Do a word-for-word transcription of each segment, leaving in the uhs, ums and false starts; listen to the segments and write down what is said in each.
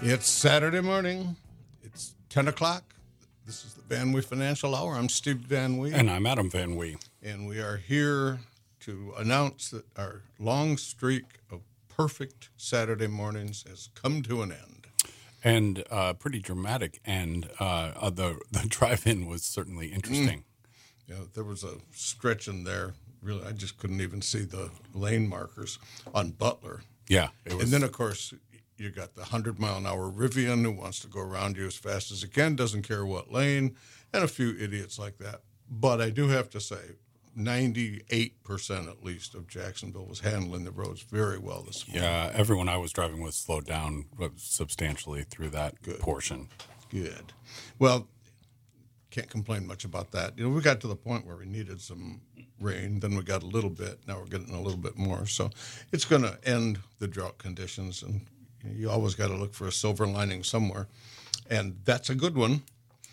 It's Saturday morning. It's ten o'clock. This is the Van Wee Financial Hour. I'm Steve Van Wee. And I'm Adam Van Wee. And we are here to announce that our long streak of perfect Saturday mornings has come to an end. And a uh, pretty dramatic end. Uh, the, the drive-in was certainly interesting. Mm. You know, there was a stretch in there. Really, I just couldn't even see the lane markers on Butler. Yeah. It was... And then, of course, you got the one hundred mile an hour Rivian who wants to go around you as fast as it can, doesn't care what lane, and a few idiots like that. But I do have to say, ninety-eight percent at least of Jacksonville was handling the roads very well this morning. Yeah, everyone I was driving with slowed down substantially through that Good. portion. Good. Well, can't complain much about that. You know, we got to the point where we needed some rain, then we got a little bit, now we're getting a little bit more. So it's going to end the drought conditions, and you always got to look for a silver lining somewhere, and that's a good one.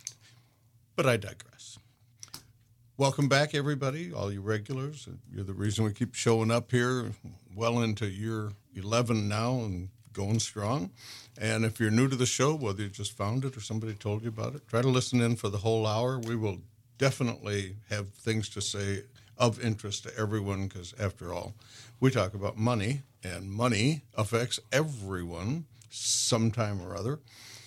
But I digress. Welcome back, everybody, all you regulars. You're the reason we keep showing up here well into year eleven now and going strong. And if you're new to the show, whether you just found it or somebody told you about it, try to listen in for the whole hour. We will definitely have things to say of interest to everyone because, after all, we talk about money, and money affects everyone sometime or other.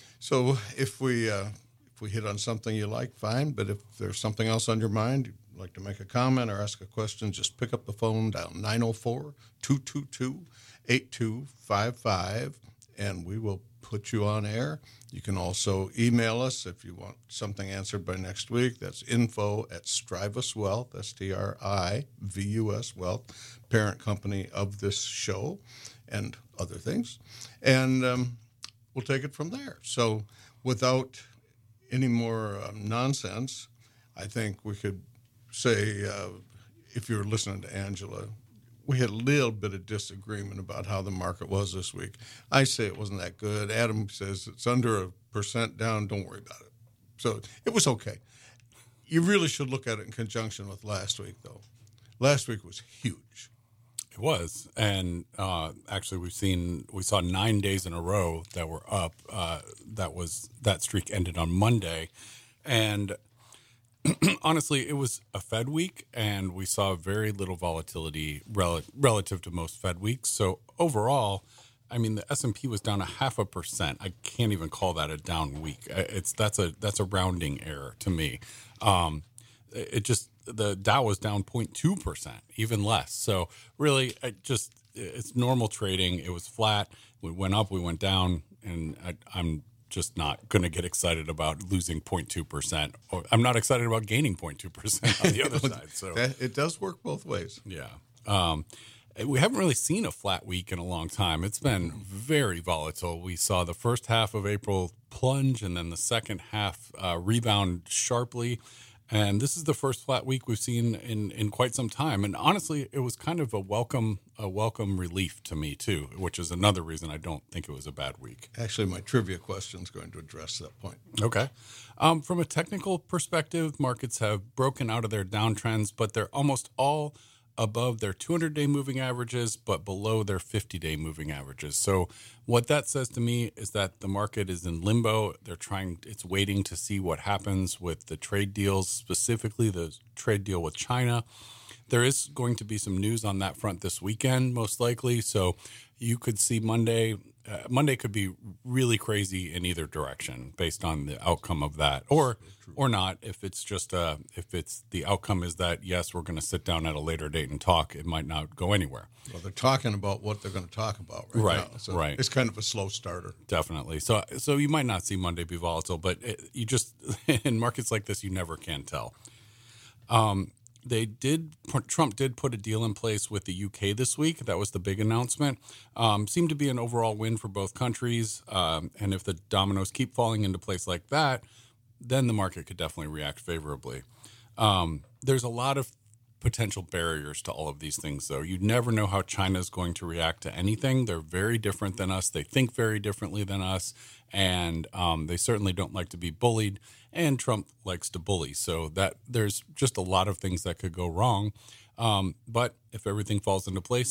So if we uh, if we hit on something you like, fine. But if there's something else on your mind, you'd like to make a comment or ask a question, just pick up the phone, dial nine oh four, two two two, eight two five five, and we will put you on air. You can also email us if you want something answered by next week. That's info at Strivus Wealth, S T R I V U S Wealth, parent company of this show and other things. And um, we'll take it from there. So without any more um, nonsense, I think we could say, uh, if you're listening to Angela, we had a little bit of disagreement about how the market was this week. I say it wasn't that good. Adam says it's under a percent down. Don't worry about it. So it was okay. You really should look at it in conjunction with last week, though. Last week was huge. It was. And uh, actually, we've seen, we saw nine days in a row that were up. Uh, that was, that streak ended on Monday. And honestly, it was a Fed week, and we saw very little volatility rel- relative to most Fed weeks. So overall, I mean, the S and P was down a half a percent. I can't even call that a down week. It's that's a that's a rounding error to me. Um, it just the Dow was down zero point two percent, even less. So really, it just it's normal trading. It was flat. We went up, we went down, and I, I'm. just not going to get excited about losing zero point two percent. I'm not excited about gaining zero point two percent on the other side. So that, it does work both ways. Yeah. Um, we haven't really seen a flat week in a long time. It's been very volatile. We saw the first half of April plunge and then the second half uh, rebound sharply. And this is the first flat week we've seen in, in quite some time. And honestly, it was kind of a welcome a welcome relief to me, too, which is another reason I don't think it was a bad week. Actually, my trivia question is going to address that point. Okay. Um, from a technical perspective, markets have broken out of their downtrends, but they're almost all above their two hundred day moving averages, but below their fifty day moving averages. So what that says to me is that the market is in limbo. They're trying, it's waiting to see what happens with the trade deals, specifically the trade deal with China. There is going to be some news on that front this weekend, most likely. So you could see Monday, uh, Monday could be really crazy in either direction based on the outcome of that, or or not. If it's just uh, if it's the outcome is that yes, we're going to sit down at a later date and talk, it might not go anywhere. Well, they're talking about what they're going to talk about right, right now. So right. It's kind of a slow starter. Definitely. So so you might not see Monday be volatile, but it, you just in markets like this, you never can tell. Um. They did. Trump did put a deal in place with the U K this week. That was the big announcement. Um, seemed to be an overall win for both countries. Um, and if the dominoes keep falling into place like that, then the market could definitely react favorably. Um, there's a lot of potential barriers to all of these things, though. You never know how China is going to react to anything. They're very different than us. They think very differently than us. And um, they certainly don't like to be bullied. And Trump likes to bully. So that there's just a lot of things that could go wrong. Um, but if everything falls into place,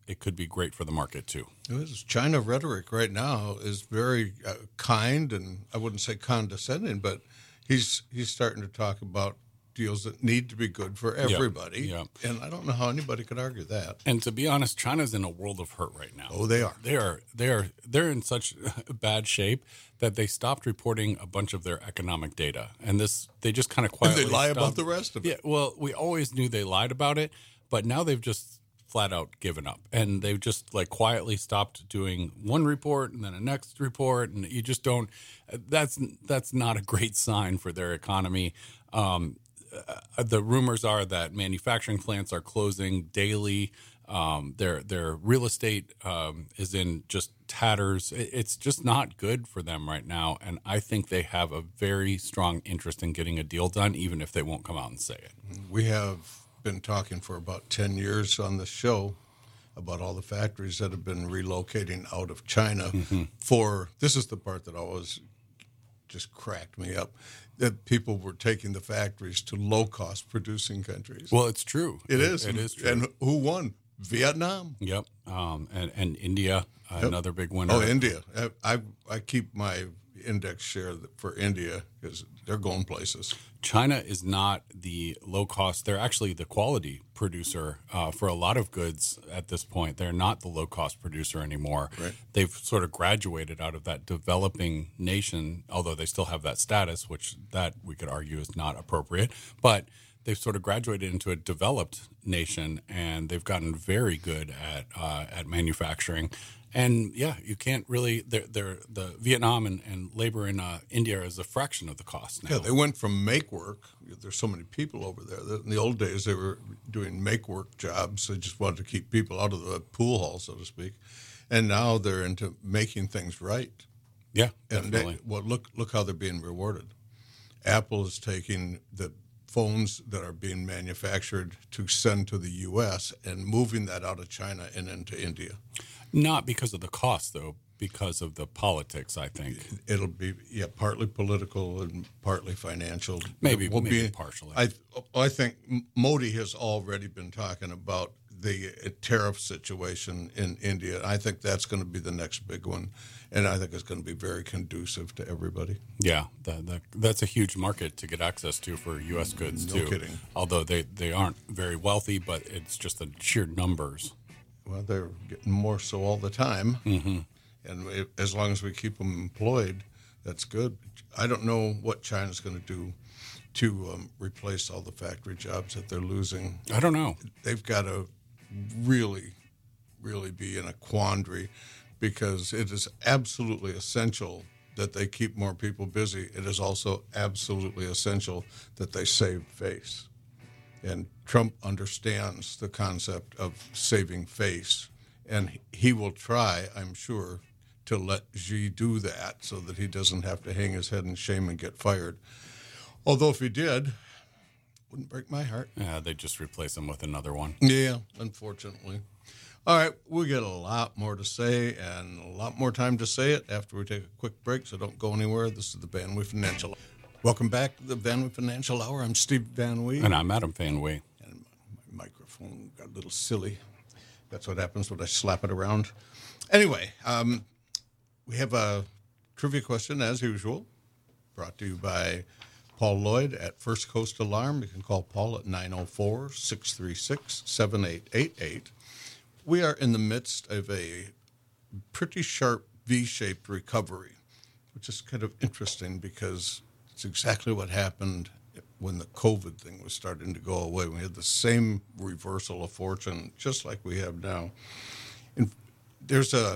it could be great for the market too. This China rhetoric right now is very uh, kind, and I wouldn't say condescending, but he's he's starting to talk about deals that need to be good for everybody. Yep, yep. And I don't know how anybody could argue that. And to be honest, China's in a world of hurt right now. Oh, they are. They are. They are. They're in such bad shape that they stopped reporting a bunch of their economic data, and this they just kind of quietly And they lie stopped. about the rest of it. Yeah. Well, we always knew they lied about it, but now they've just flat out given up, and they've just like quietly stopped doing one report and then a next report, and you just don't. That's that's not a great sign for their economy. Um, Uh, the rumors are that manufacturing plants are closing daily. Um, their their real estate um, is in just tatters. It, it's just not good for them right now, and I think they have a very strong interest in getting a deal done, even if they won't come out and say it. We have been talking for about ten years on the show about all the factories that have been relocating out of China mm-hmm. for, this is the part that always just cracked me up, that people were taking the factories to low-cost producing countries. Well, it's true. It, it is. It is true. And who won? Vietnam. Yep. Um, and, and India, uh, yep. another big winner. Oh, India. I, I I keep my index share for India because they're going places. China is not the low-cost. They're actually the quality producer uh, for a lot of goods at this point. They're not the low-cost producer anymore. Right. They've sort of graduated out of that developing nation, although they still have that status, which that we could argue is not appropriate. But they've sort of graduated into a developed nation, and they've gotten very good at uh, at manufacturing. And yeah, you can't really. They're, they're the Vietnam and, and labor in uh, India is a fraction of the cost now. Yeah, they went from make work. There's so many people over there. In the old days, they were doing make work jobs. They just wanted to keep people out of the pool hall, so to speak. And now they're into making things right. Yeah, and definitely. They, well, look look how they're being rewarded. Apple is taking the phones that are being manufactured to send to the U S and moving that out of China and into India. Not because of the cost, though, because of the politics, I think. It'll be, yeah, partly political and partly financial. Maybe, will maybe be, partially. I, I think Modi has already been talking about the tariff situation in India. I think that's going to be the next big one, and I think it's going to be very conducive to everybody. Yeah, that, that, that's a huge market to get access to for U S goods, no too. No kidding. Although they, they aren't very wealthy, but it's just the sheer numbers. Well, they're getting more so all the time, mm-hmm. and it, as long as we keep them employed, that's good. I don't know what China's going to do to um, replace all the factory jobs that they're losing. I don't know. They've got to really, really be in a quandary because it is absolutely essential that they keep more people busy. It is also absolutely essential that they save face. And Trump understands the concept of saving face, and he will try, I'm sure, to let Xi do that so that he doesn't have to hang his head in shame and get fired. Although if he did, wouldn't break my heart. Yeah, they just replace him with another one. Yeah, unfortunately. All right, we get a lot more to say and a lot more time to say it after we take a quick break, so don't go anywhere. This is the Van Wee Financial. Welcome back to the Van Wee Financial Hour. I'm Steve Van Wee. And I'm Adam Van Wee. And my microphone got a little silly. That's what happens when I slap it around. Anyway, um, we have a trivia question, as usual, brought to you by Paul Lloyd at First Coast Alarm. You can call Paul at nine oh four, six three six, seven eight eight eight. We are in the midst of a pretty sharp V-shaped recovery, which is kind of interesting because it's exactly what happened when the COVID thing was starting to go away. We had the same reversal of fortune, just like we have now. And there's a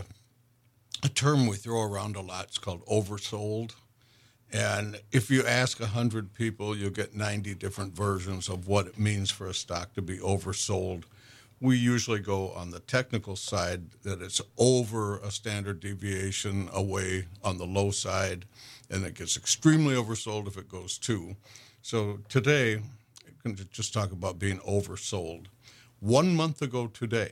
a term we throw around a lot. It's called oversold. And if you ask one hundred people, you'll get ninety different versions of what it means for a stock to be oversold. We usually go on the technical side that it's over a standard deviation away on the low side, and it gets extremely oversold if it goes too. So today, I'm going to just talk about being oversold. One month ago today,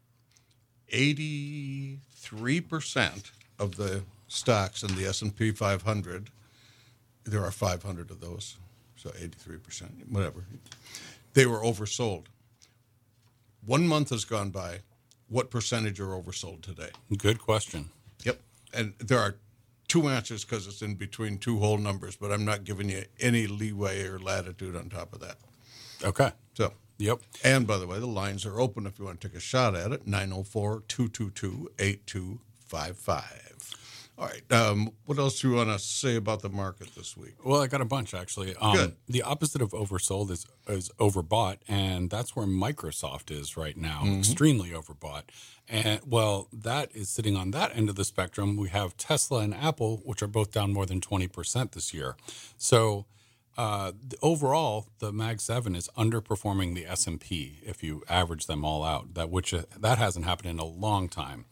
eighty-three percent of the stocks in the S and P five hundred, there are five hundred of those, so eighty-three percent, whatever, they were oversold. One month has gone by. what percentage are oversold today? Good question. Yep. And there are two answers because it's in between two whole numbers, but I'm not giving you any leeway or latitude on top of that. Okay. So, Yep. and by the way, the lines are open if you want to take a shot at it, nine oh four, two two two, eight two five five. All right. Um, what else do you want to say about the market this week? Well, I got a bunch, actually. Um, Good. The opposite of oversold is, is overbought, and that's where Microsoft is right now, Mm-hmm. extremely overbought. And, well, that is sitting on that end of the spectrum. We have Tesla and Apple, which are both down more than twenty percent this year. So uh, the, overall, the Mag seven is underperforming the S and P if you average them all out, that which uh, that hasn't happened in a long time.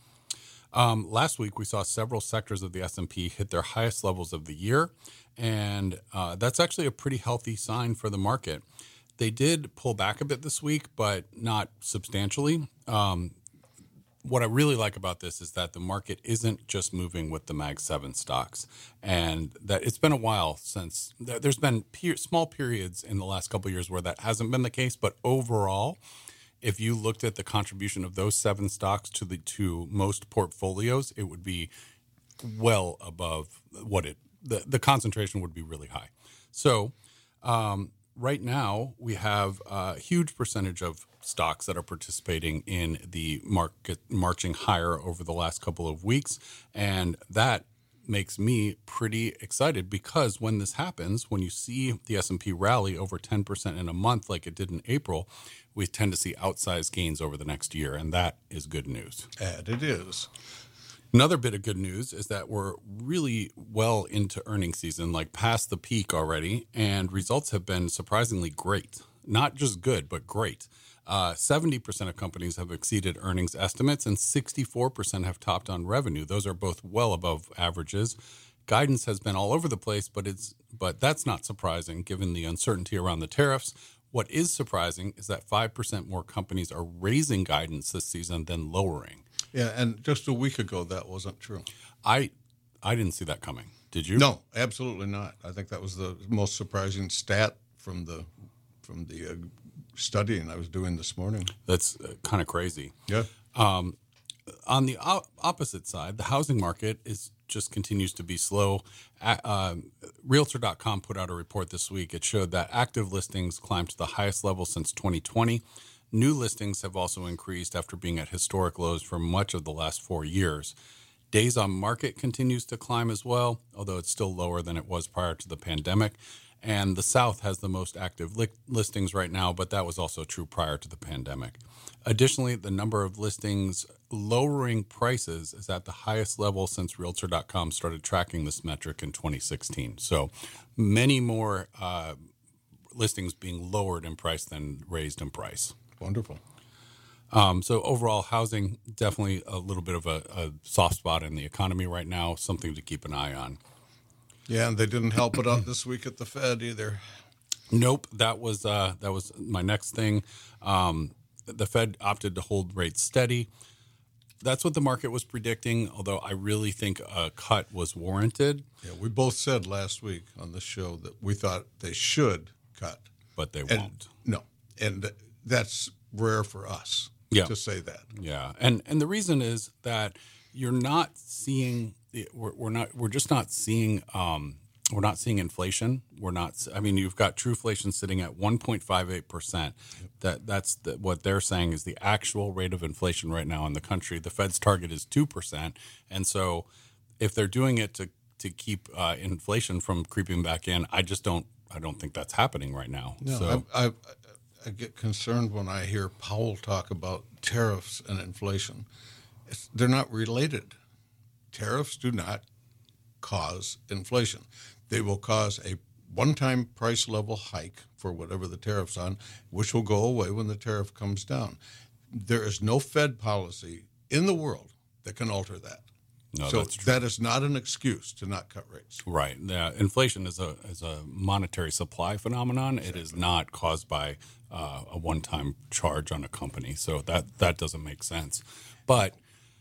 Um, last week, we saw several sectors of the S and P hit their highest levels of the year, and uh, that's actually a pretty healthy sign for the market. They did pull back a bit this week, but not substantially. Um, what I really like about this is that the market isn't just moving with the Mag seven stocks, and that it's been a while since there's been per- small periods in the last couple of years where that hasn't been the case, but overall, if you looked at the contribution of those seven stocks to the to most portfolios, it would be well above what it the, the concentration would be really high. So um, right now we have a huge percentage of stocks that are participating in the market marching higher over the last couple of weeks, and that makes me pretty excited because when this happens, when you see the S and P rally over ten percent in a month like it did in April, we tend to see outsized gains over the next year, and that is good news. And it is. Another bit of good news is that we're really well into earnings season, like past the peak already, and results have been surprisingly great. Not just good, but great. Uh, seventy percent of companies have exceeded earnings estimates, and sixty-four percent have topped on revenue. Those are both well above averages. Guidance has been all over the place, but it's but that's not surprising given the uncertainty around the tariffs. What is surprising is that five percent more companies are raising guidance this season than lowering. Yeah, and just a week ago, that wasn't true. I I didn't see that coming. Did you? No, absolutely not. I think that was the most surprising stat from the from the uh, studying I was doing this morning. That's uh, kind of crazy. Yeah. Um, on the op- opposite side, the housing market is just continues to be slow. Uh, Realtor dot com put out a report this week. It showed that active listings climbed to the highest level since twenty twenty. New listings have also increased after being at historic lows for much of the last four years. Days on market continues to climb as well, although it's still lower than it was prior to the pandemic. And the South has the most active li- listings right now, but that was also true prior to the pandemic. Additionally, the number of listings lowering prices is at the highest level since Realtor dot com started tracking this metric in twenty sixteen. So many more uh, listings being lowered in price than raised in price. Wonderful. Um, so overall, housing, definitely a little bit of a, a soft spot in the economy right now, something to keep an eye on. Yeah, and they didn't help it out this week at the Fed either. Nope, that was uh, that was my next thing. Um, the Fed opted to hold rates steady. That's what the market was predicting, although I really think a cut was warranted. Yeah, we both said last week on the show that we thought they should cut. But they And- won't. No, and that's rare for us Yeah. to say that. Yeah, and and the reason is that you're not seeing we're, we're not we're just not seeing um, we're not seeing inflation. We're not. I mean, you've got true-flation sitting at one point five eight percent. That that's the, what they're saying is the actual rate of inflation right now in the country. The Fed's target is two percent, and so if they're doing it to to keep uh, inflation from creeping back in, I just don't I don't think that's happening right now. No, so I, I, I get concerned when I hear Powell talk about tariffs and inflation. It's, they're not related. Tariffs do not cause inflation. They will cause a one-time price level hike for whatever the tariff's on, which will go away when the tariff comes down. There is no Fed policy in the world that can alter that. no, so that's true. that is not an excuse to not cut rates. Right. Yeah. Inflation is a is a monetary supply phenomenon. Exactly. It is not caused by uh, a one time charge on a company. So that that doesn't make sense. But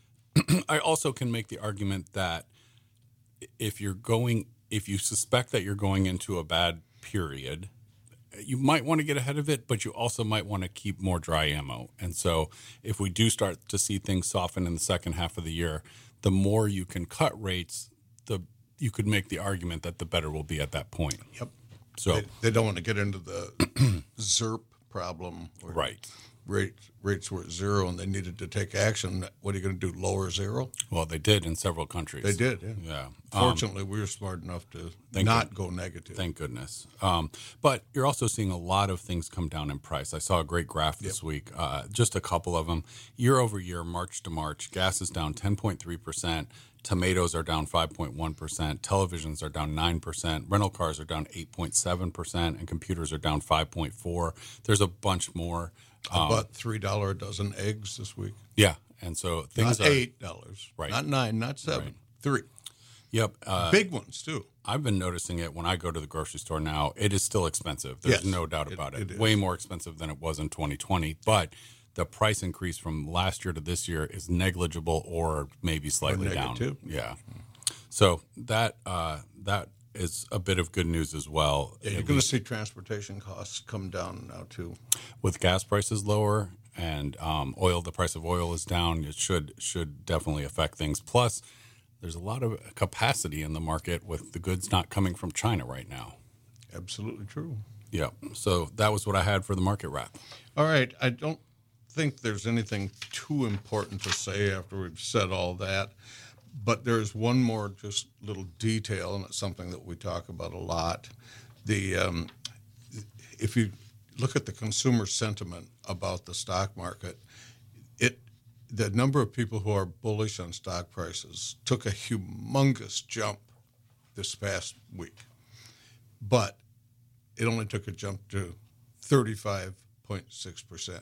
I also can make the argument that if you're going, if you suspect that you're going into a bad period, you might want to get ahead of it, but you also might want to keep more dry ammo. And so if we do start to see things soften in the second half of the year, the more you can cut rates, the you could make the argument that the better will be at that point. Yep. So They, they don't want to get into the Z E R P problem. Where right. Rates, rates were at zero and they needed to take action. What are you going to do, lower zero? Well, they did in several countries. They did, yeah. Yeah. Fortunately, we were smart enough to not go negative. Thank goodness. Um, but you're also seeing a lot of things come down in price. I saw a great graph this yep. week, uh, just a couple of them. Year over year, March to March, gas is down ten point three percent. Tomatoes are down five point one percent. Televisions are down nine percent. Rental cars are down eight point seven percent. And computers are down five point four percent. There's a bunch more. Um, About three dollars a dozen eggs this week. Yeah. And so things not are. eight dollars. Right. Not nine, not seven. Right. Three. Yep. Uh, Big ones, too. I've been noticing it when I go to the grocery store now. It is still expensive. There's yes, no doubt about it. it. it Way more expensive than it was in twenty twenty. But the price increase from last year to this year is negligible or maybe slightly or down. Too. Yeah. So that uh, that is a bit of good news as well. Yeah, you're going to see transportation costs come down now, too. With gas prices lower and um, oil, the price of oil is down. It should should definitely affect things. Plus, there's a lot of capacity in the market with the goods not coming from China right now. Absolutely true. Yeah. So that was what I had for the market wrap. All right. I don't think there's anything too important to say after we've said all that. But there's one more just little detail, and it's something that we talk about a lot. The um, if you look at the consumer sentiment about the stock market, it the number of people who are bullish on stock prices took a humongous jump this past week. But it only took a jump to thirty-five point six percent.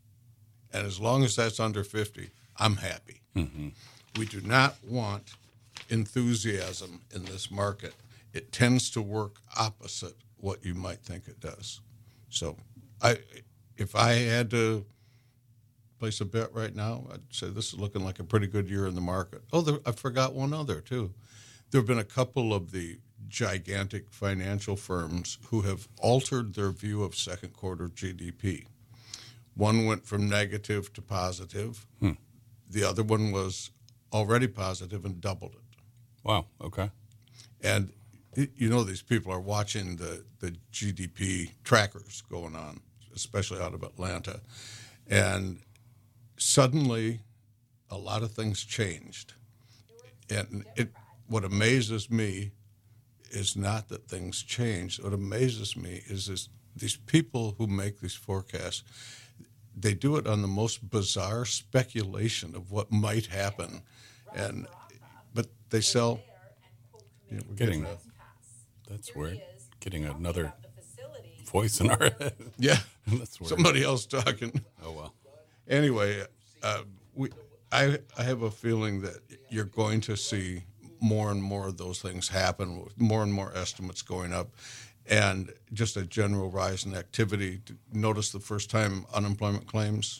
And as long as that's under fifty, I'm happy. Mm-hmm. We do not want enthusiasm in this market. It tends to work opposite what you might think it does. So I, if I had to place a bet right now, I'd say this is looking like a pretty good year in the market. Oh, there, I forgot one other, too. There have been a couple of the gigantic financial firms who have altered their view of second quarter G D P. One went from negative to positive. Hmm. The other one was already positive and doubled it. Wow, okay. And you know these people are watching the, the G D P trackers going on, especially out of Atlanta. And suddenly a lot of things changed. And it what amazes me is not that things change. What amazes me is this, these people who make these forecasts, they do it on the most bizarre speculation of what might happen. And but they sell. You know, we're getting getting a, that's weird. Getting another voice in our head. Yeah, that's weird. Somebody else talking. Oh well. Anyway, uh, we I I have a feeling that you're going to see more and more of those things happen, with more and more estimates going up, and just a general rise in activity. Notice the first time unemployment claims,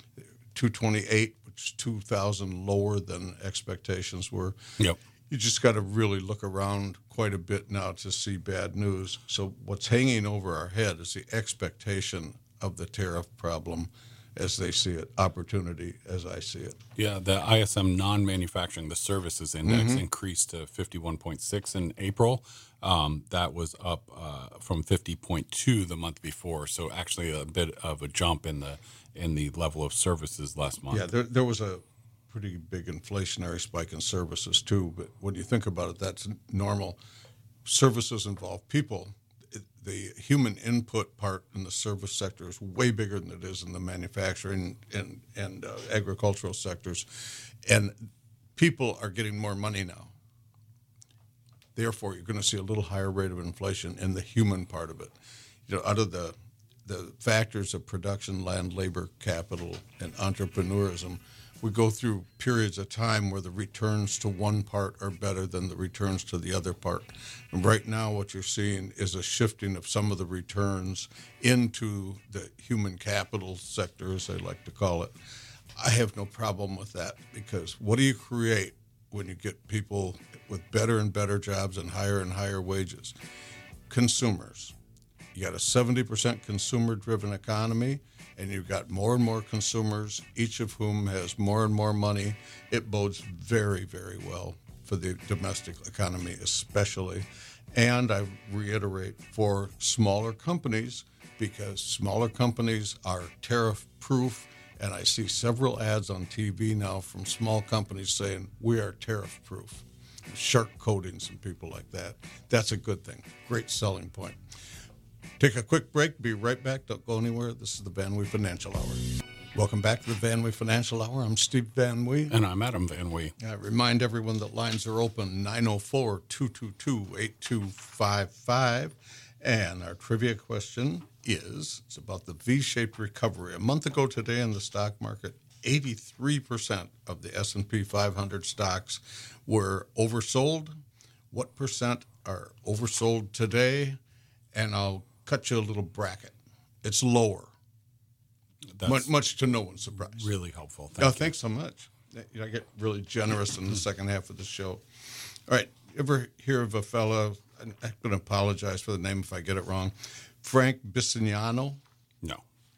two twenty-eight. two thousand lower than expectations were. Yep. You just got to really look around quite a bit now to see bad news. So what's hanging over our head is the expectation of the tariff problem as they see it, opportunity as I see it. Yeah, the I S M non-manufacturing, the services index, Mm-hmm. increased to fifty-one point six in April. Um, that was up uh, from fifty point two the month before. So actually a bit of a jump in the in the level of services last month. Yeah, there, there was a pretty big inflationary spike in services too. But when you think about it, that's normal. Services involve people. It, the human input part in the service sector is way bigger than it is in the manufacturing and, and uh, agricultural sectors. And people are getting more money now. Therefore, you're going to see a little higher rate of inflation in the human part of it. You know, out of the the factors of production, land, labor, capital, and entrepreneurism, we go through periods of time where the returns to one part are better than the returns to the other part. And right now what you're seeing is a shifting of some of the returns into the human capital sector, as they like to call it. I have no problem with that, because what do you create when you get people with better and better jobs and higher and higher wages? Consumers. you got a seventy percent consumer-driven economy, and you've got more and more consumers, each of whom has more and more money. It bodes very, very well for the domestic economy especially. And I reiterate, for smaller companies, because smaller companies are tariff-proof, and I see several ads on T V now from small companies saying, we are tariff-proof. Shark coatings and people like that. That's a good thing. Great selling point. Take a quick break. Be right back. Don't go anywhere. This is the Van Wee Financial Hour. Welcome back to the Van Wee Financial Hour. I'm Steve Van Wee. And I'm Adam Van Wee. I remind everyone that lines are open nine oh four, two two two, eight two five five. And our trivia question is, it's about the V-shaped recovery. A month ago today in the stock market, eighty-three percent of the S and P five hundred stocks were oversold. What percent are oversold today? And I'll cut you a little bracket. It's lower. That's much, much to no one's surprise. Really helpful. Thank oh, you. Thanks so much. I get really generous in the second half of the show. All right. Ever hear of a fella, I'm going to apologize for the name if I get it wrong, Frank Bisignano? No.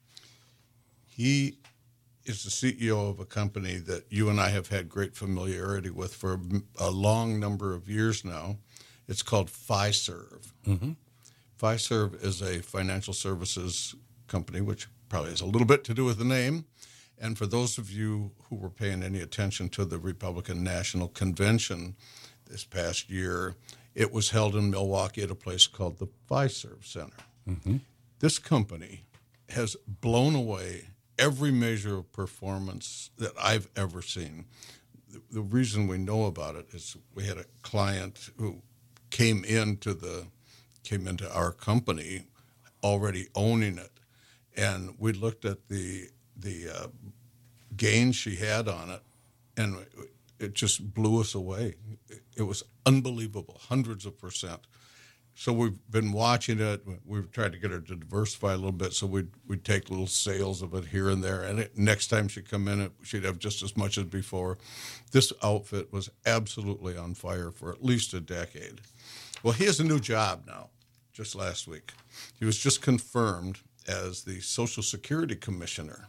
He is the C E O of a company that you and I have had great familiarity with for a long number of years now. It's called Fiserv. Mm-hmm. Fiserv is a financial services company, which probably has a little bit to do with the name. And for those of you who were paying any attention to the Republican National Convention this past year, it was held in Milwaukee at a place called the Fiserv Center. Mm-hmm. This company has blown away every measure of performance that I've ever seen. The, the reason we know about it is we had a client who came into the came into our company already owning it, and we looked at the the uh, gains she had on it, and it just blew us away. It was unbelievable, hundreds of percent. So we've been watching it. We've tried to get her to diversify a little bit, so we'd, we'd take little sales of it here and there. And it, next time she'd come in, it, she'd have just as much as before. This outfit was absolutely on fire for at least a decade. Well, he has a new job now, just last week. He was just confirmed as the Social Security Commissioner.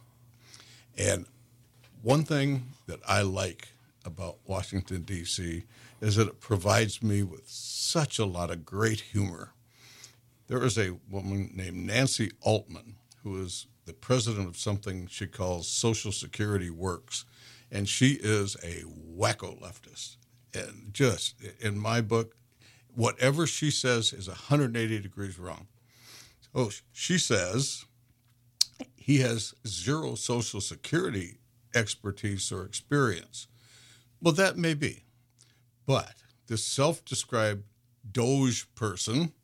And one thing that I like about Washington, D C is that it provides me with such a lot of great humor. There is a woman named Nancy Altman who is the president of something she calls Social Security Works, and she is a wacko leftist. And just, in my book, whatever she says is one hundred eighty degrees wrong. Oh, she says he has zero Social Security expertise or experience. Well, that may be. But this self-described Doge person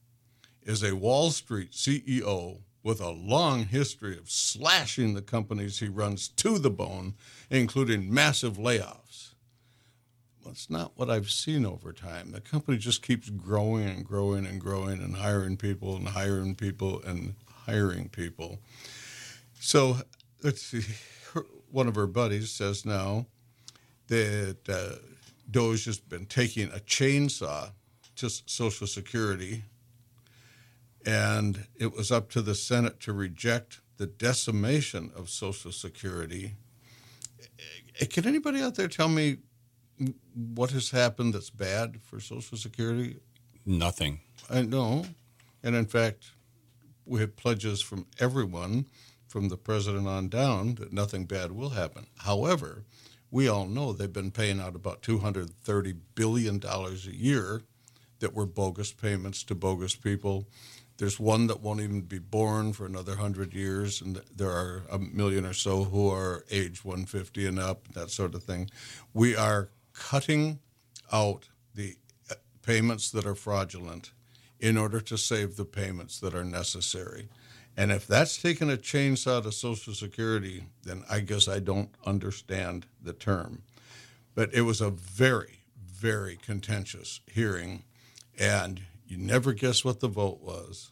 is a Wall Street C E O with a long history of slashing the companies he runs to the bone, including massive layoffs. Well, it's not what I've seen over time. The company just keeps growing and growing and growing and hiring people and hiring people and hiring people. So let's see. Her, one of her buddies says now that uh, Doge has been taking a chainsaw to Social Security, and it was up to the Senate to reject the decimation of Social Security. Can anybody out there tell me what has happened that's bad for Social Security? Nothing. I know. And in fact, we have pledges from everyone, from the president on down, that nothing bad will happen. However, we all know they've been paying out about two hundred thirty billion dollars a year that were bogus payments to bogus people. There's one that won't even be born for another one hundred years, and there are a million or so who are age one hundred fifty and up, that sort of thing. We are cutting out the payments that are fraudulent in order to save the payments that are necessary. And if that's taking a chainsaw to Social Security, then I guess I don't understand the term. But it was a very, very contentious hearing, and you never guess what the vote was.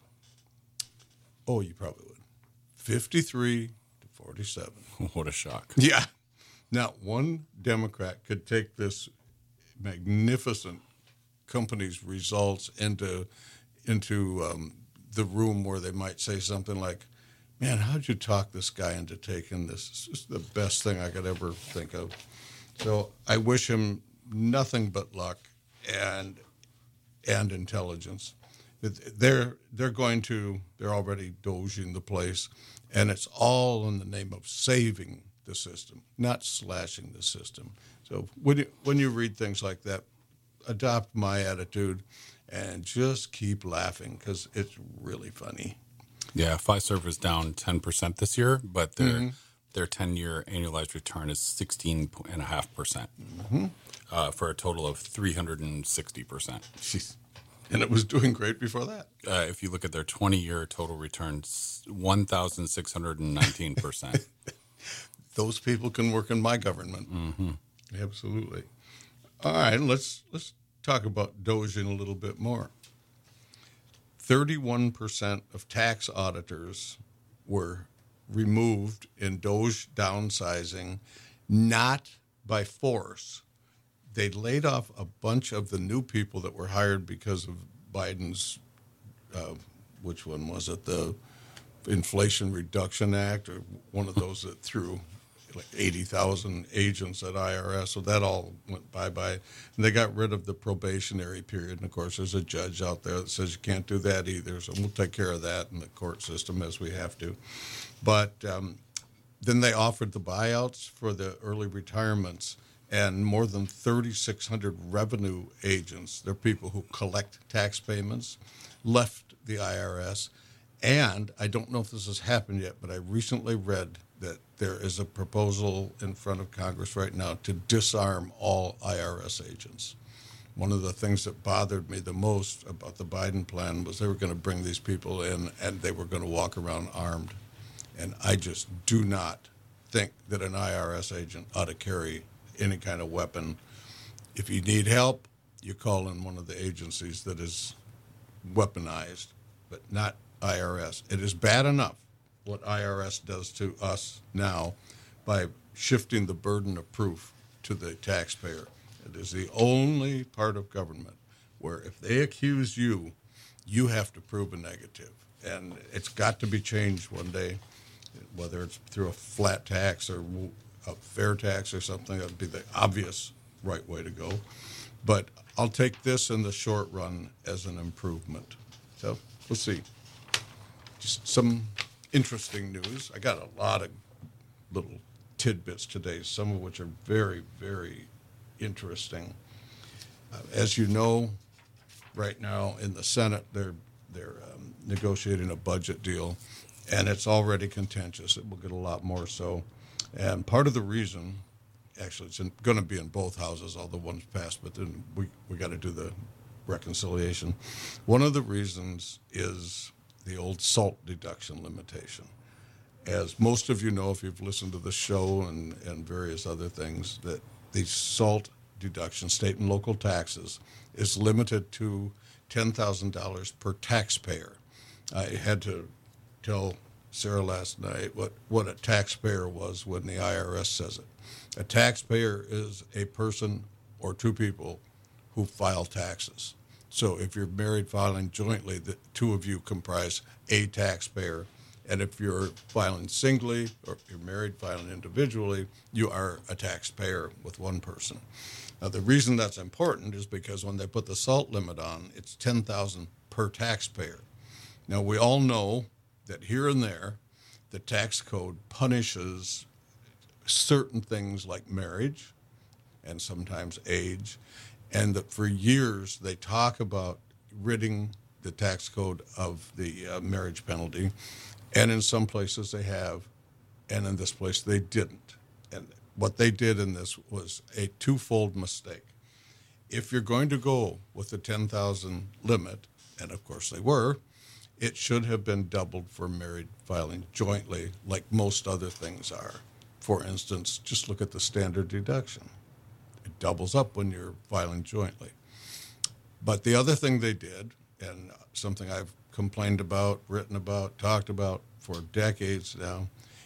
Oh, you probably would. fifty-three to forty-seven. What a shock. Yeah. Not one Democrat could take this magnificent company's results into into um, the room where they might say something like, man, how'd you talk this guy into taking this? This is the best thing I could ever think of. So I wish him nothing but luck and and intelligence. They're they're going to they're already doging the place, and it's all in the name of saving the system, not slashing the system. So when you, when you read things like that, adopt my attitude and just keep laughing because it's really funny. Yeah, Fiserv is down ten percent this year, but their Mm-hmm. their ten-year annualized return is sixteen point five percent Mm-hmm. uh, for a total of three hundred sixty percent. Jeez. And it was doing great before that. Uh, if you look at their twenty-year total returns, one thousand six hundred nineteen percent. Those people can work in my government. Mm-hmm. Absolutely. All right, let's let's talk about Doging a little bit more. thirty-one percent of tax auditors were removed in Doge downsizing, not by force. They laid off a bunch of the new people that were hired because of Biden's, uh, which one was it, the Inflation Reduction Act, or one of those that threw like eighty thousand agents at I R S. So that all went bye-bye. And they got rid of the probationary period. And, of course, there's a judge out there that says you can't do that either. So we'll take care of that in the court system as we have to. But um, then they offered the buyouts for the early retirements. And more than thirty-six hundred revenue agents, they're people who collect tax payments, left the I R S. And I don't know if this has happened yet, but I recently read that there is a proposal in front of Congress right now to disarm all I R S agents. One of the things that bothered me the most about the Biden plan was they were going to bring these people in and they were going to walk around armed. And I just do not think that an I R S agent ought to carry any kind of weapon. If you need help, you call in one of the agencies that is weaponized, but not I R S. It is bad enough what I R S does to us now by shifting the burden of proof to the taxpayer. It is the only part of government where if they accuse you, you have to prove a negative. And it's got to be changed one day, whether it's through a flat tax or a fair tax or something. That would be the obvious right way to go. But I'll take this in the short run as an improvement. So we'll see. Just some interesting news. I got a lot of little tidbits today, some of which are very, very interesting. Uh, as you know, right now in the Senate, they're they're um, negotiating a budget deal, and it's already contentious. It will get a lot more so. And part of the reason, actually, it's going to be in both houses, although one's passed, but then we, we got to do the reconciliation. One of the reasons is the old SALT deduction limitation. As most of you know, if you've listened to the show and, and various other things, that the SALT deduction, state and local taxes, is limited to ten thousand dollars per taxpayer. I had to tell Sarah last night what, what a taxpayer was when the I R S says it. A taxpayer is a person or two people who file taxes. So if you're married filing jointly, the two of you comprise a taxpayer. And if you're filing singly or if you're married filing individually, you are a taxpayer with one person. Now, the reason that's important is because when they put the SALT limit on, it's ten thousand dollars per taxpayer. Now, we all know that here and there, the tax code punishes certain things like marriage and sometimes age, and that for years they talk about ridding the tax code of the uh, marriage penalty, and in some places they have, and in this place they didn't. And what they did in this was a twofold mistake. If you're going to go with the ten thousand limit, and of course they were, it should have been doubled for married filing jointly, like most other things are. For instance, just look at the standard deduction. It doubles up when you're filing jointly. But the other thing they did, and something I've complained about, written about, talked about for decades now,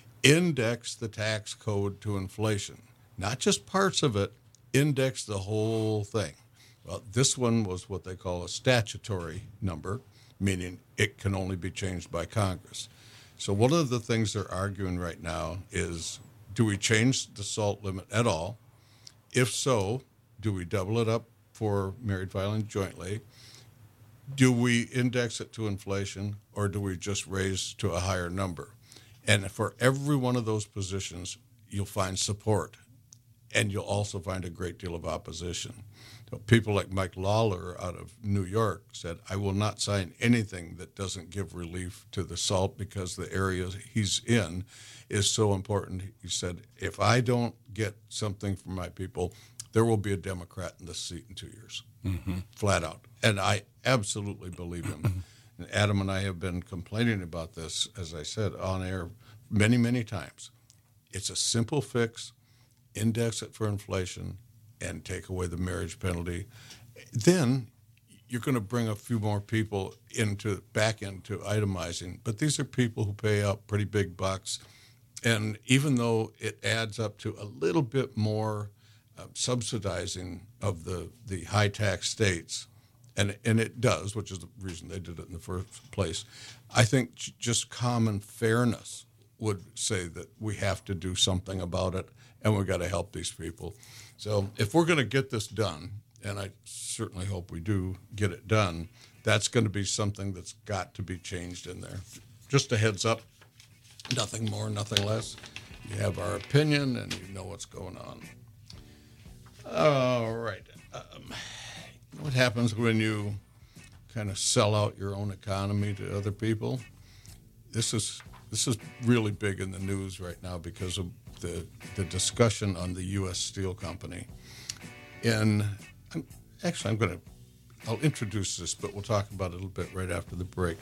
index the tax code to inflation. Not just parts of it, index the whole thing. Well, this one was what they call a statutory number, meaning it can only be changed by Congress. So one of the things they're arguing right now is, do we change the SALT limit at all? If so, do we double it up for married filing jointly? Do we index it to inflation, or do we just raise to a higher number? And for every one of those positions, you'll find support, and you'll also find a great deal of opposition. So people like Mike Lawler out of New York said, I will not sign anything that doesn't give relief to the SALT because the area he's in is so important. He said, if I don't get something from my people, there will be a Democrat in this seat in two years, mm-hmm. flat out. And I absolutely believe him. And Adam and I have been complaining about this, as I said, on air many, many times. It's a simple fix, index it for inflation, and take away the marriage penalty. Then you're going to bring a few more people into back into itemizing. But these are people who pay out pretty big bucks. And even though it adds up to a little bit more uh, subsidizing of the, the high tax states, and and it does, which is the reason they did it in the first place, I think just common fairness would say that we have to do something about it, and we've got to help these people. So if we're going to get this done, and I certainly hope we do get it done, that's going to be something that's got to be changed in there. Just a heads up, nothing more, nothing less. You have our opinion, and you know what's going on. All right. Um, what happens when you kind of sell out your own economy to other people? This is this is really big in the news right now because of the the discussion on the U S Steel Company. And I'm, actually, I'm going to I'll introduce this, but we'll talk about it a little bit right after the break.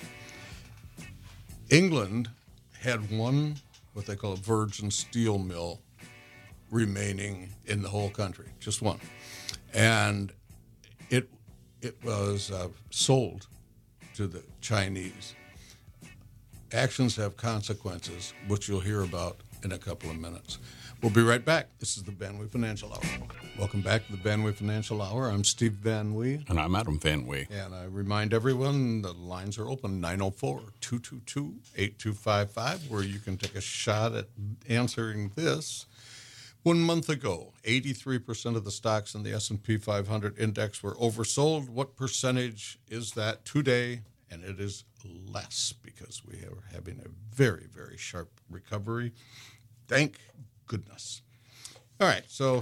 England had one what they call a virgin steel mill remaining in the whole country, just one, and it it was uh, sold to the Chinese. Actions have consequences, which you'll hear about in a couple of minutes. We'll be right back. This is the Van Wee Financial Hour. Welcome back to the Van Wee Financial Hour. I'm Steve Van Wee. And I'm Adam Van Wee. And I remind everyone the lines are open, nine oh four, two two two, eight two five five, where you can take a shot at answering this. One month ago, eighty-three percent of the stocks in the S and P five hundred index were oversold. What percentage is that today? And it is less because we are having a very, very sharp recovery. Thank goodness. All right, so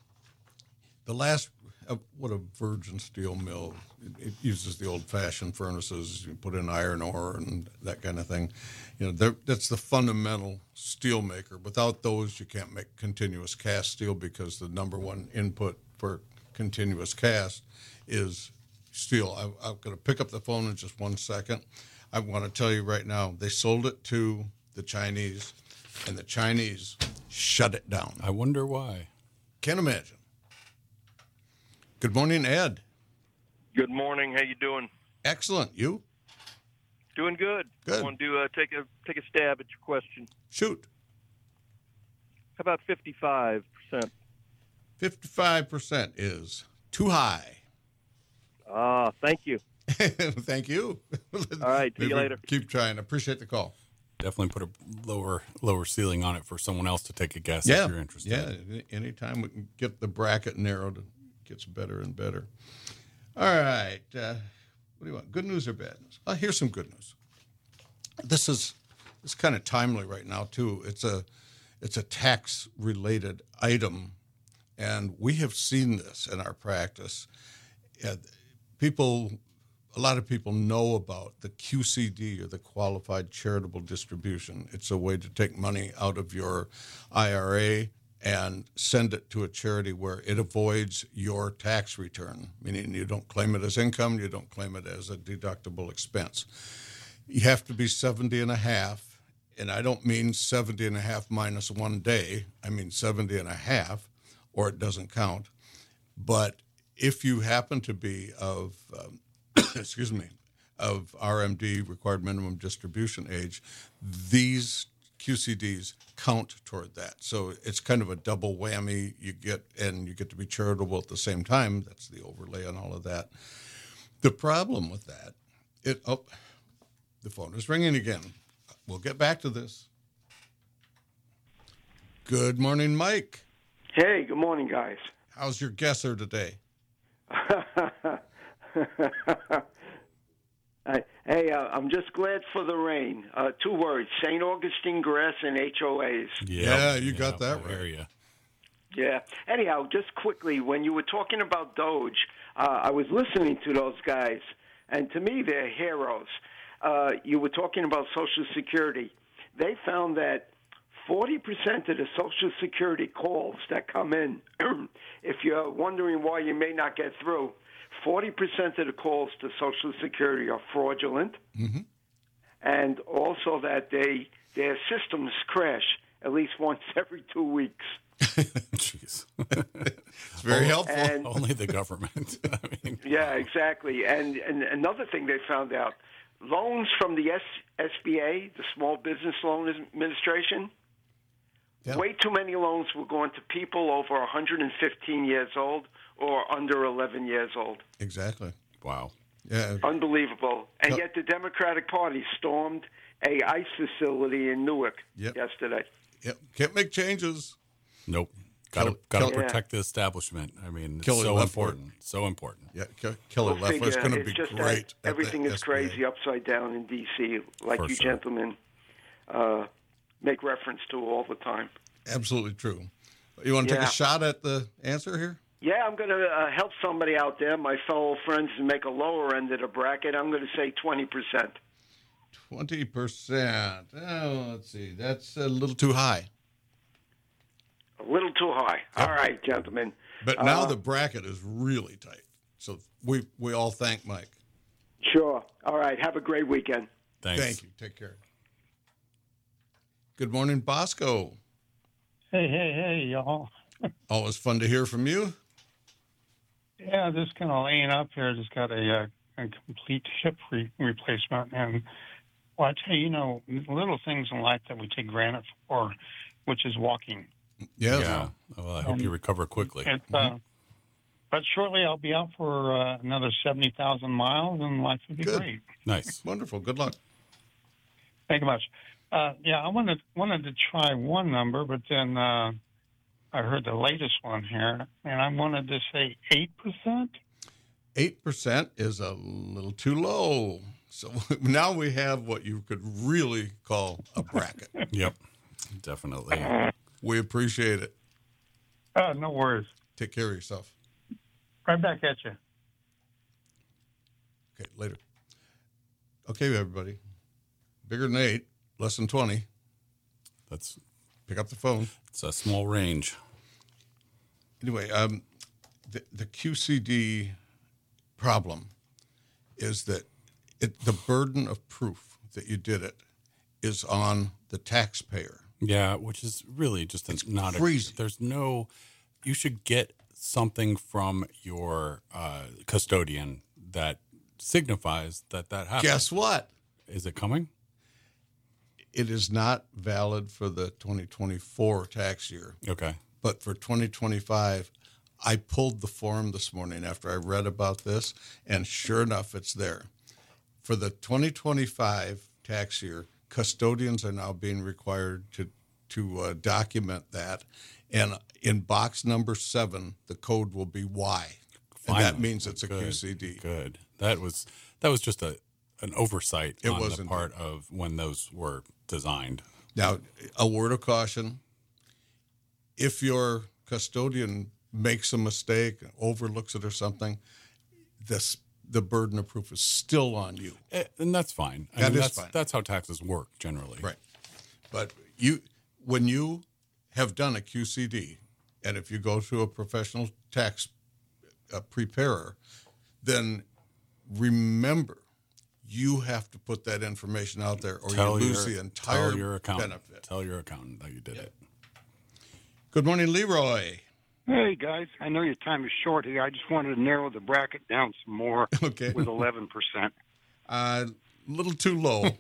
the last, uh, what a virgin steel mill. It, it uses the old-fashioned furnaces. You put in iron ore and that kind of thing. You know, that's the fundamental steel maker. Without those, you can't make continuous cast steel because the number one input for continuous cast is steel. I, I'm going to pick up the phone in just one second. I want to tell you right now, they sold it to the Chinese, and the Chinese shut it down. I wonder why. Can't imagine. Good morning, Ed. Good morning. How you doing? Excellent. You? Doing good. Good. I want to uh, take a take a stab at your question. Shoot. How about fifty-five percent? fifty-five percent is too high. Ah, thank you. Thank you. All right. See you later. Keep trying. Appreciate the call. Definitely put a lower lower ceiling on it for someone else to take a guess yeah. if you're interested. Yeah. Anytime we can get the bracket narrowed, it gets better and better. All right. Uh, what do you want? Good news or bad news? Oh, here's some good news. This is it's kind of timely right now too. It's a it's a tax related item, and we have seen this in our practice. Uh, people, a lot of people know about the Q C D, or the Qualified Charitable Distribution. It's a way to take money out of your I R A and send it to a charity where it avoids your tax return, meaning you don't claim it as income, you don't claim it as a deductible expense. You have to be seventy and a half, and I don't mean seventy and a half minus one day. I mean seventy and a half, or it doesn't count. But if you happen to be of, um, excuse me, of R M D, required minimum distribution age, these Q C Ds count toward that. So it's kind of a double whammy. You get, and you get to be charitable at the same time. That's the overlay on all of that. The problem with that, it, oh, The phone is ringing again. We'll get back to this. Good morning, Mike. Hey, good morning, guys. How's your guesser today? I, hey, uh, I'm just glad for the rain. Uh, two words: Saint Augustine grass and H O As. Yeah, you got that right. Area. Yeah. Anyhow, just quickly, when you were talking about Doge, uh, I was listening to those guys, and to me, they're heroes. Uh, you were talking about Social Security. They found that forty percent of the Social Security calls that come in, if you're wondering why you may not get through, forty percent of the calls to Social Security are fraudulent, mm-hmm. and also that they their systems crash at least once every two weeks. Jeez. It's very helpful. And, Only the government. I mean, yeah, exactly. And, and another thing they found out, loans from the S- SBA, the Small Business Loan Administration, yeah. way too many loans were going to people over one hundred fifteen years old or under eleven years old. Exactly. wow. Yeah. Unbelievable. And Yep. yet the Democratic Party stormed a ICE facility in Newark Yep. yesterday. Yep. Can't make changes. Nope. Got to Kill- got to kill- protect the establishment. I mean, it's Kelly so Leffler. important. So important. Yeah. Ke- Kelly We'll Leffler is figure going to it's be just that great. at the everything is S B A. crazy upside down in D C, like For you sure. gentlemen uh, make reference to all the time. Absolutely true. You want to take Yeah. a shot at the answer here? Yeah, I'm going to uh, help somebody out there, my fellow friends, and make a lower end of the bracket. I'm going to say twenty percent. twenty percent. Oh, let's see. That's a little too high. A little too high. All right, gentlemen. But now Uh, the bracket is really tight. So we we all thank Mike. Sure. All right. Have a great weekend. Thanks. Thank you. Take care. Good morning, Bosco. Hey, hey, hey, y'all. Always fun to hear from you. Yeah, just kind of laying up here. Just got a, uh, a complete hip re- replacement. And, well, I tell you, you know, little things in life that we take granted for, which is walking. Yes. Yeah. Well, I hope Um, you recover quickly. It, uh, but shortly I'll be out for uh, another seventy thousand miles, and life will be Good. great. Nice. Wonderful. Good luck. Thank you much. Uh, yeah, I wanted wanted to try one number, but then uh, I heard the latest one here, and I wanted to say eight percent. eight percent is a little too low. So now we have what you could really call a bracket. Yep. Definitely. We appreciate it. Uh, no worries. Take care of yourself. Right back at you. Okay, later. Okay, everybody. Bigger than eight, less than twenty. That's Pick up the phone. it's a small range. Anyway, um, the, the Q C D problem is that it, the burden of proof that you did it is on the taxpayer. Yeah, which is really just a, not crazy. a. There's no. You should get something from your uh, custodian that signifies that that happened. Guess what? Is it coming? It is not valid for the twenty twenty-four tax year, Okay. but for twenty twenty-five, I pulled the form this morning after I read about this, and sure enough, it's there. For the twenty twenty-five tax year, custodians are now being required to to uh, document that, and in box number seven, the code will be Y, and that Finally. means it's a Good, Q C D. Good. That was that was just a an oversight It on was the indeed. part of when those were designed. Now, a word of caution: if your custodian makes a mistake, overlooks it, or something, this the burden of proof is still on you. Eh, And that's fine. I That mean, is that's, fine. That's how taxes work generally. Right. But you, when you have done a Q C D, and if you go to a professional tax uh, preparer, then remember you have to put that information out there, or Tell you lose your, the entire tell your accountant. benefit. Tell your accountant that you did it. Good morning, Leroy. Hey, guys. I know your time is short here. I just wanted to narrow the bracket down some more Okay. with eleven percent. Uh, a little too low.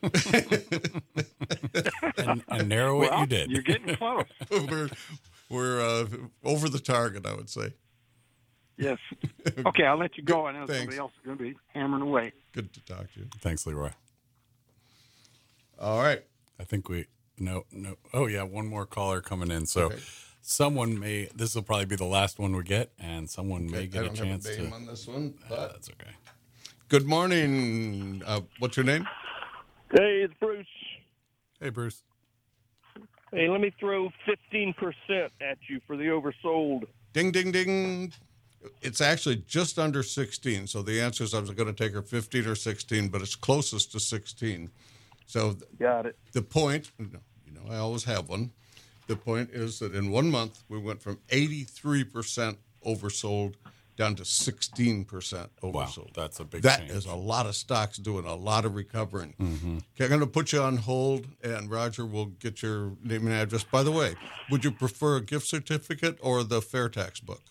And, and narrow what Well, you did. You're getting close. we're we're uh, over the target, I would say. Yes. Okay, I'll let you go. I know Thanks. somebody else is going to be hammering away. Good to talk to you. Thanks, Leroy. All right. I think we no no. Oh yeah, one more caller coming in. So Okay. someone may. This will probably be the last one we get, and someone may I get a don't chance have a name to. on this one, Uh, but that's okay. good morning. Uh, what's your name? Hey, it's Bruce. Hey, Bruce. Hey, let me throw fifteen percent at you for the oversold. Ding, ding, ding. It's actually just under sixteen. So the answer is I was going to take her fifteen or sixteen, but it's closest to sixteen. So Got it. the point, you know, I always have one. The point is that in one month, we went from eighty-three percent oversold down to sixteen percent Wow, oversold. that's a big That change. is a lot of stocks doing a lot of recovering. Mm-hmm. Okay, I'm going to put you on hold, and Roger will get your name and address. By the way, would you prefer a gift certificate or the fair tax book?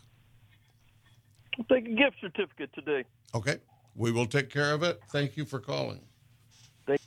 I'll take a gift certificate today. Okay, we will take care of it. Thank you for calling. Thank-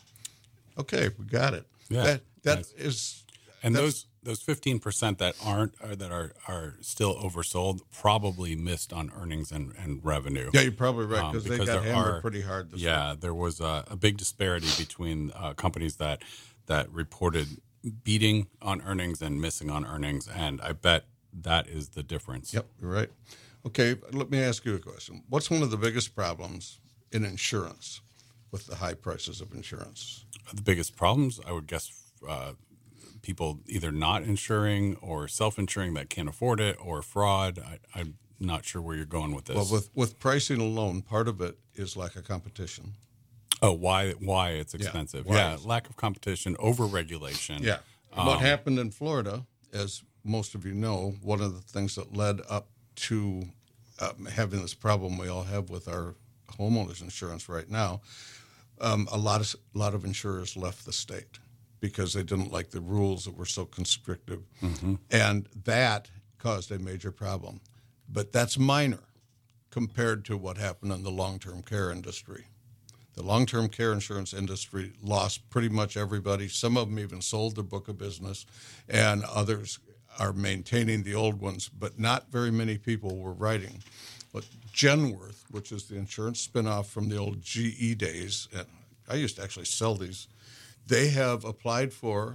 Okay, we got it. Yeah, that that nice. is, And that's- those those fifteen percent that aren't or that are are still oversold probably missed on earnings and, and revenue. yeah, you're probably right Um, because they because got there hammered are- pretty hard this week. Yeah, there was a, a big disparity between uh, companies that that reported beating on earnings and missing on earnings, and I bet that is the difference. Yep, you're right. Okay, let me ask you a question. What's one of the biggest problems in insurance with the high prices of insurance? The biggest problems, I would guess, uh, people either not insuring or self-insuring that can't afford it, or fraud. I, I'm not sure where you're going with this. Well, with, with pricing alone, part of it is lack of competition. oh, why why it's Yeah, expensive? why Yeah, is- lack of competition, over-regulation. Yeah. what happened in Florida, as most of you know, one of the things that led up to um, having this problem we all have with our homeowners insurance right now, um, a lot of a lot of insurers left the state because they didn't like the rules that were so constrictive, and that caused a major problem. But that's minor compared to what happened in the long-term care industry. The long-term care insurance industry lost pretty much everybody. Some of them even sold their book of business, and others are maintaining the old ones, but not very many people were writing. But Genworth, which is the insurance spinoff from the old G E days, and I used to actually sell these, they have applied for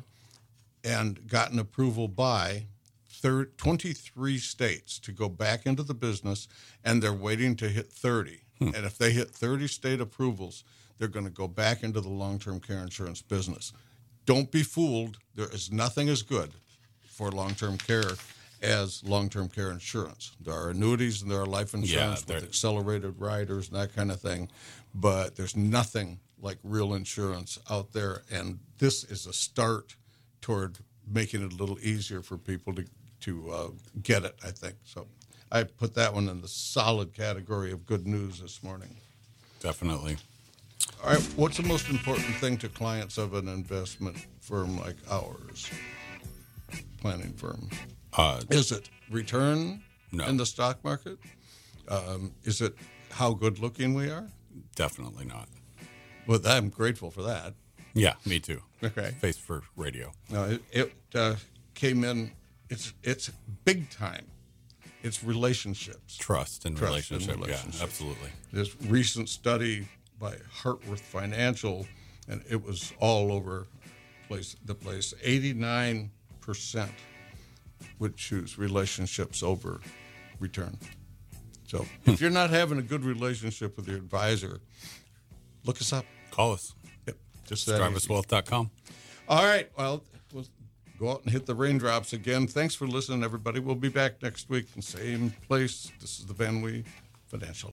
and gotten approval by thir- twenty-three states to go back into the business, and they're waiting to hit thirty. And if they hit thirty state approvals, they're going to go back into the long-term care insurance business. Don't be fooled. There is nothing as good for long-term care as long-term care insurance. There are annuities and there are life insurance they're- with accelerated riders and that kind of thing, but there's nothing like real insurance out there. And this is a start toward making it a little easier for people to to uh, get it, I think. So I put that one in the solid category of good news this morning. Definitely. All right, what's the most important thing to clients of an investment firm like ours, planning firm? Uh, Is it return No. in the stock market? Um, is it how good looking we are? definitely not. Well, I'm grateful for that. Yeah, me too. Okay. Face for radio. No, it, it uh, came in. It's it's big time. It's relationships. Trust and Trust and relationship. relationships. Yeah, absolutely. This recent study by Hartworth Financial, and it was all over place the place. eighty-nine percent would choose relationships over return. So if you're not having a good relationship with your advisor, look us up. Call us. Yep, just that easy. Travis Wealth dot com. All right. Well, we'll go out and hit the raindrops again. Thanks for listening, everybody. We'll be back next week in the same place. This is the Van Wee Financial